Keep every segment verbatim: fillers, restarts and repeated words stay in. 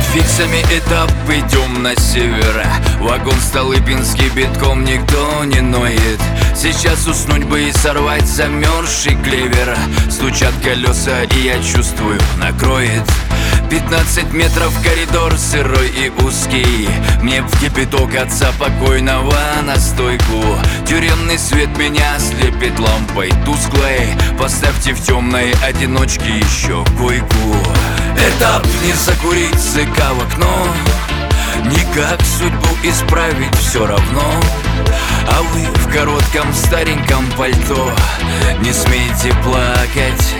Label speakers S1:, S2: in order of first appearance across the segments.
S1: фиксами этап, идем на север. Вагон Столыпинский битком, никто не ноет. Сейчас уснуть бы и сорвать замерзший клевер. Стучат колеса и я чувствую, накроет. Пятнадцать метров коридор сырой и узкий. Мне в кипяток отца покойного на стойку. Тюремный свет меня слепит лампой тусклой. Поставьте в темной одиночке еще койку. Этап не закурить, зыка в окно. Никак судьбу исправить все равно. А вы в коротком стареньком пальто не смейте плакать.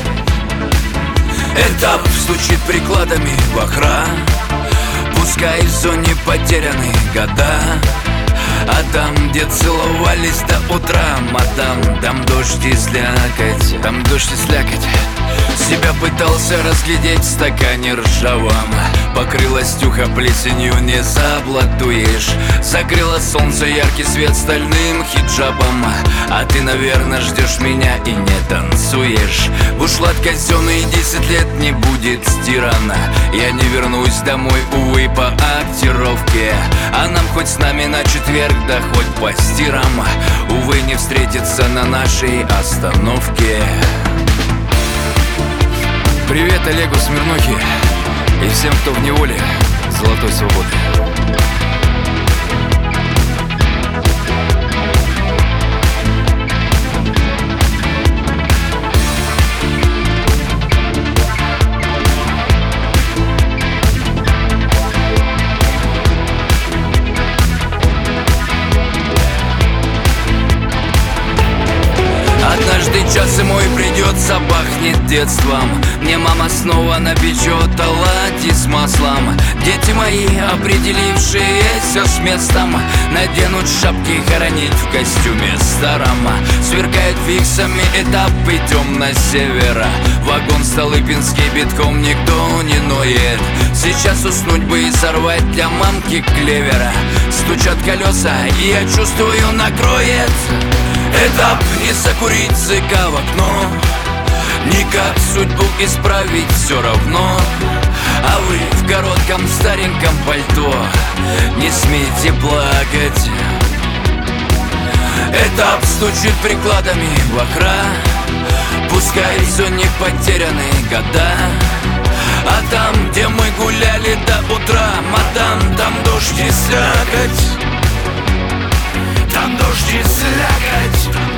S1: Этап стучит прикладами в охран. Пускай в зоне потеряны года. А там, где целовались до утра, мадам, там дождь и слякоть. Там дождь и слякоть. Себя пытался разглядеть в стакане ржавом. Покрыла стюха плесенью, не заблатуешь. Закрыло солнце яркий свет стальным хиджабом. А ты, наверное, ждешь меня и не танцуешь. Бушлат казенный десять лет не будет стирана. Я не вернусь домой, увы, по актировке. А нам хоть с нами на четверг, да хоть по стирам. Увы, не встретиться на нашей остановке. Привет Олегу Смирнохе и всем, кто в неволе золотой свободы. Однажды час и мой придет, запахнет детством. Мне мама снова напечет оладьи с маслом. Дети мои, определившиеся с местом, наденут шапки хоронить в костюме старом. Сверкает фиксами этап, идем на север. Вагон Столыпинский битком, никто не ноет. Сейчас уснуть бы и сорвать для мамки клевера. Стучат колеса и я чувствую, накроет. Этап не закурить, зыка в окно. Никак судьбу исправить все равно. А вы в коротком стареньком пальто не смейте плакать. Этап стучит прикладами в охра. Пускай в зоне потеряны года. А там, где мы гуляли до утра, мадам, там дождь и слякоть. Там дождь и слякоть.